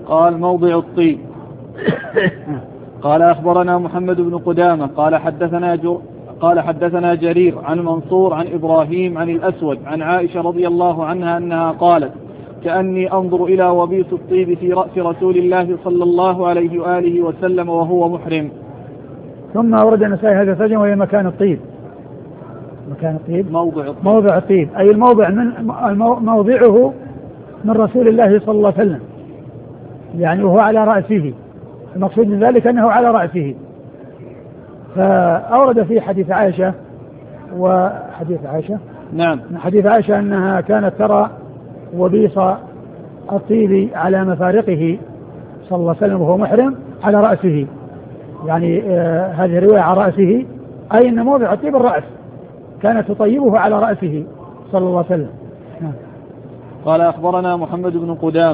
قال موضع الطيب. قال أخبرنا محمد بن قدامة قال حدثنا جرير عن منصور عن إبراهيم عن الأسود عن عائشة رضي الله عنها أنها قالت كأني أنظر إلى وبيص الطيب في رأس رسول الله صلى الله عليه وآله وسلم وهو محرم. ثم أورد النسائي هذا الترجمة وهي مكان الطيب. مكان الطيب موضع الطيب أي الموضع موضعه من رسول الله صلى الله عليه وسلم، يعني وهو على رأسه، المقصود من ذلك أنه على رأسه. فأورد في حديث عائشة نعم، حديث عائشة أنها كانت ترى وبيص الطيب على مفارقه صلى الله عليه وسلم وهو محرم على رأسه، يعني هذه الرواية على رأسه أي أن موضع الطيب الرأس، كانت تطيبه على رأسه صلى الله عليه وسلم. قال أخبرنا محمد بن قدامة